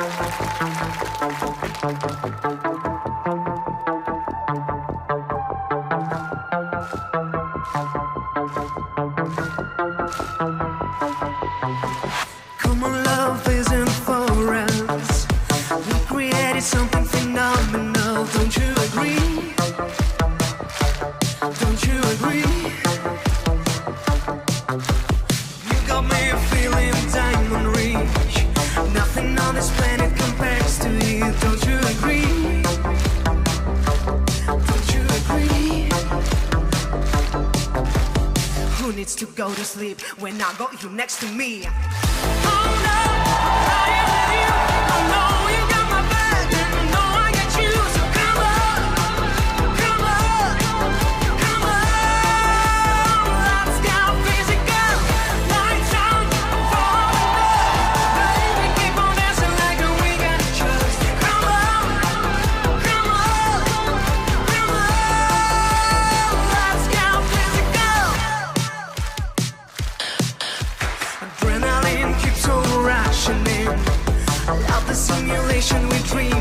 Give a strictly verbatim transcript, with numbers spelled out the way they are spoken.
Come on, love isn't for us. We created something phenomenal. Don't you agree? Don't you agree? You got me feeling diamond rich. Nothing on this planet compares to you. Don't you agree? Don't you agree? Who needs to go to sleep when I got you next to me? Adrenaline keeps on rushing in. Love the simulation we dream.